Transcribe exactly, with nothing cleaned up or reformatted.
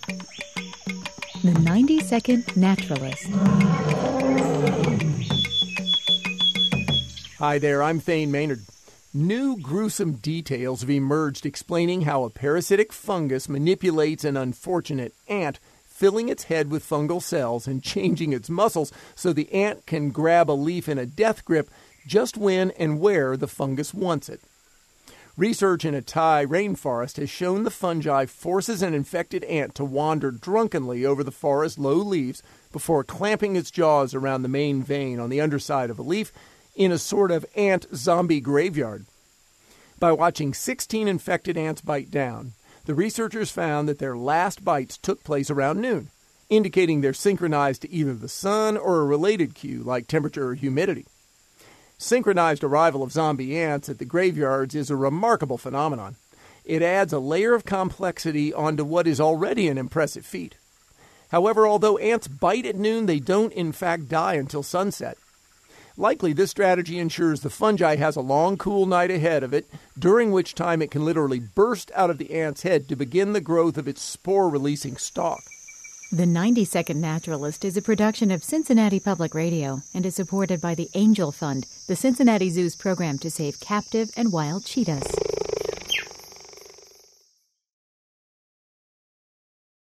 The ninety second Naturalist. Hi there, I'm Thane Maynard. New gruesome details have emerged explaining how a parasitic fungus manipulates an unfortunate ant, filling its head with fungal cells and changing its muscles so the ant can grab a leaf in a death grip just when and where the fungus wants it. Research in a Thai rainforest has shown the fungi forces an infected ant to wander drunkenly over the forest's low leaves before clamping its jaws around the main vein on the underside of a leaf in a sort of ant zombie graveyard. By watching sixteen infected ants bite down, the researchers found that their last bites took place around noon, indicating they're synchronized to either the sun or a related cue like temperature or humidity. Synchronized arrival of zombie ants at the graveyards is a remarkable phenomenon. It adds a layer of complexity onto what is already an impressive feat. However, although ants bite at noon, they don't in fact die until sunset. Likely, this strategy ensures the fungi has a long, cool night ahead of it, during which time it can literally burst out of the ant's head to begin the growth of its spore-releasing stalk. The ninety second Naturalist is a production of Cincinnati Public Radio and is supported by the Angel Fund, the Cincinnati Zoo's program to save captive and wild cheetahs.